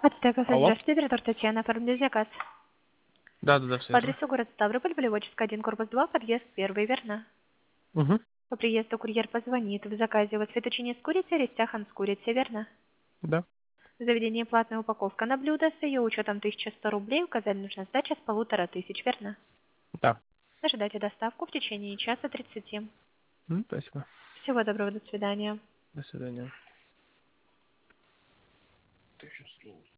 Аттека, Алло? здравствуйте, оператор Татьяна, оформлю заказ. Да, все По верно. адресу город Ставрополь, Полеводческая, 1, корпус 2, подъезд 1, верно? Угу. По приезду курьер позвонит. В заказе у вас фетучини с курицей, рестяхан с курицей, верно? Да. В заведении платная упаковка на блюдо с ее учетом 1100 рублей. Указали, нужна сдача с 1500, верно? Да. Ожидайте доставку в течение часа 30. Спасибо. Всего доброго, до свидания. До свидания.